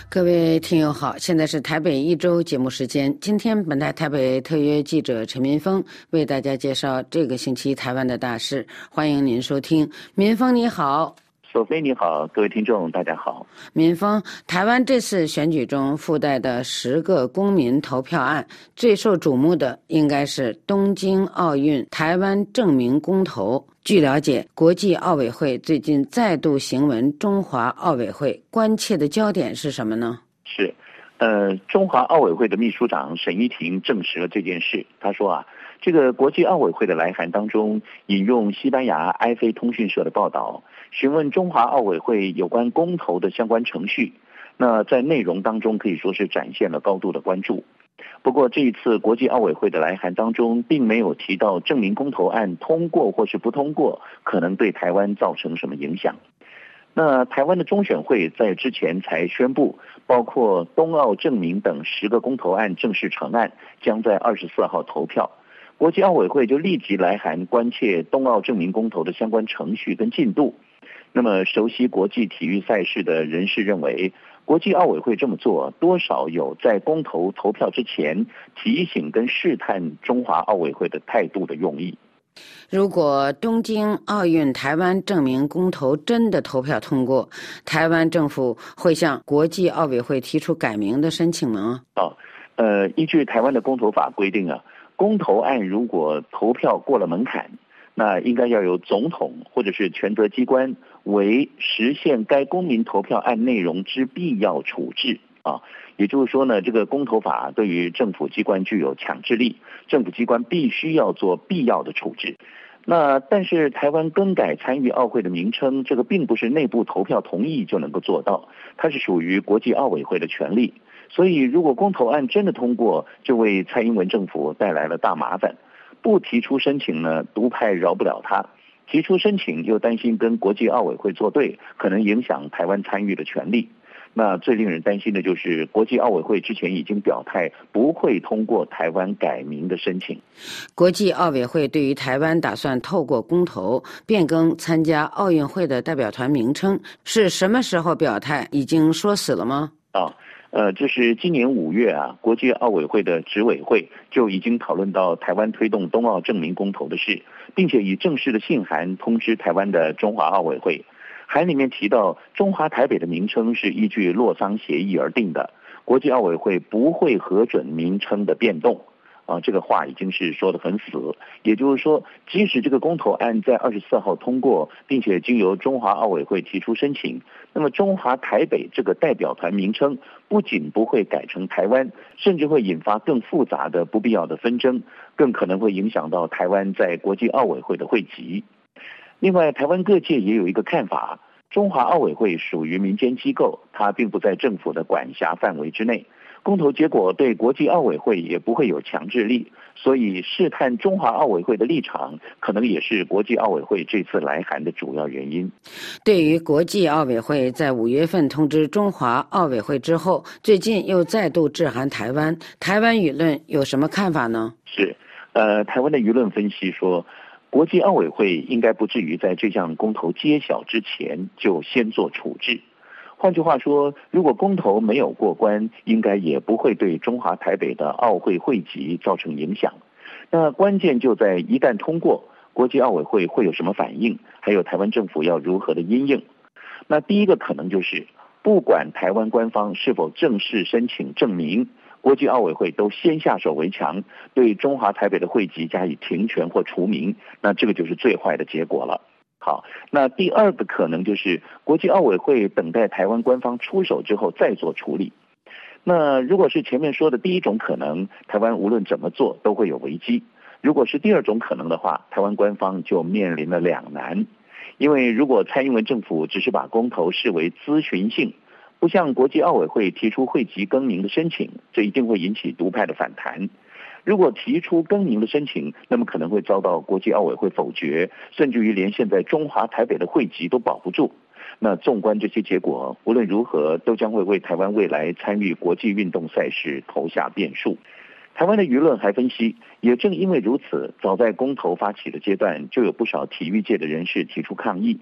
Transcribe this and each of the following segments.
各位听友好，现在是台北一周节目时间。今天本台台北特约记者陈民峰为大家介绍这个星期台湾的大事，欢迎您收听。民峰你好。 索菲你好，各位听众大家好。 民峰，台湾这次选举中附带的10个公民投票案，最受瞩目的应该是东京奥运台湾证明公投。据了解，国际奥委会最近再度行文中华奥委会，关切的焦点是什么呢？ 是，中华奥委会的秘书长沈玉婷证实了这件事。他说这个国际奥委会的来函当中引用西班牙埃菲通讯社的报道，询问中华奥委会有关公投的相关程序。那在内容当中可以说是展现了高度的关注。不过这一次国际奥委会的来函当中并没有提到证明公投案通过或是不通过可能对台湾造成什么影响。那台湾的中选会在之前才宣布，包括东奥证明等10个公投案正式成案，将在24号投票。国际奥委会就立即来函关切东奥证明公投的相关程序跟进度。那么熟悉国际体育赛事的人士认为，国际奥委会这么做多少有在公投投票之前提醒跟试探中华奥委会的态度的用意。 如果东京奥运台湾证明公投真的投票通过，台湾政府会向国际奥委会提出改名的申请吗？ 依据台湾的公投法规定公投案如果投票过了门槛，那应该要由总统或者是权责机关为实现该公民投票案内容之必要处置也就是说呢，这个公投法对于政府机关具有强制力，政府机关必须要做必要的处置。那但是台湾更改参与奥会的名称，这个并不是内部投票同意就能够做到，它是属于国际奥委会的权利。所以如果公投案真的通过，就为蔡英文政府带来了大麻烦。不提出申请呢，独派饶不了他；提出申请又担心跟国际奥委会作对，可能影响台湾参与的权利。那最令人担心的就是国际奥委会之前已经表态不会通过台湾改名的申请。 国际奥委会对于台湾打算透过公投变更参加奥运会的代表团名称，是什么时候表态？已经说死了吗？ 这是今年5月国际奥委会的执委会就已经讨论到台湾推动东奥证明公投的事，并且以正式的信函通知台湾的中华奥委会。函里面提到，中华台北的名称是依据洛桑协议而定的，国际奥委会不会核准名称的变动。这个话已经是说得很死。也就是说，即使这个公投案在24号通过，并且经由中华奥委会提出申请，那么中华台北这个代表团名称不仅不会改成台湾，甚至会引发更复杂的不必要的纷争，更可能会影响到台湾在国际奥委会的会籍。另外，台湾各界也有一个看法，中华奥委会属于民间机构，它并不在政府的管辖范围之内，公投结果对国际奥委会也不会有强制力，所以试探中华奥委会的立场，可能也是国际奥委会这次来函的主要原因。 对于国际奥委会在5月份通知中华奥委会之后，最近又再度致函台湾，台湾舆论有什么看法呢？ 是，台湾的舆论分析说，国际奥委会应该不至于在这项公投揭晓之前就先做处置。换句话说，如果公投没有过关，应该也不会对中华台北的奥会会籍造成影响。那关键就在一旦通过，国际奥委会会有什么反应，还有台湾政府要如何的因应。那第一个可能就是，不管台湾官方是否正式申请证明，国际奥委会都先下手为强，对中华台北的会籍加以停权或除名，那这个就是最坏的结果了。好，那第二个可能就是国际奥委会等待台湾官方出手之后再做处理。那如果是前面说的第一种可能，台湾无论怎么做都会有危机。如果是第二种可能的话，台湾官方就面临了两难。因为如果蔡英文政府只是把公投视为咨询性，不向国际奥委会提出会籍更名的申请，这一定会引起独派的反弹。如果提出更名的申请，那么可能会遭到国际奥委会否决，甚至于连现在中华台北的会籍都保不住。那纵观这些结果，无论如何都将会为台湾未来参与国际运动赛事投下变数。台湾的舆论还分析，也正因为如此，早在公投发起的阶段，就有不少体育界的人士提出抗议。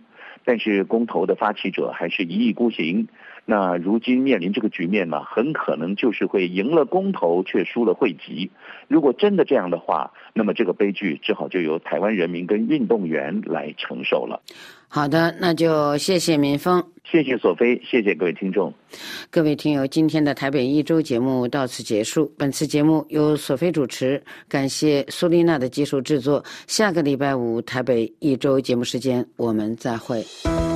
但是公投的发起者还是一意孤行。那如今面临这个局面呢，很可能就是会赢了公投却输了会籍。如果真的这样的话，那么这个悲剧只好就由台湾人民跟运动员来承受了。 好的，那就谢谢民峰， 谢谢索菲，谢谢各位听众。 各位听友，今天的台北一周节目到此结束。本次节目由索菲主持，感谢苏丽娜的技术制作。下个礼拜五台北一周节目时间，我们再会。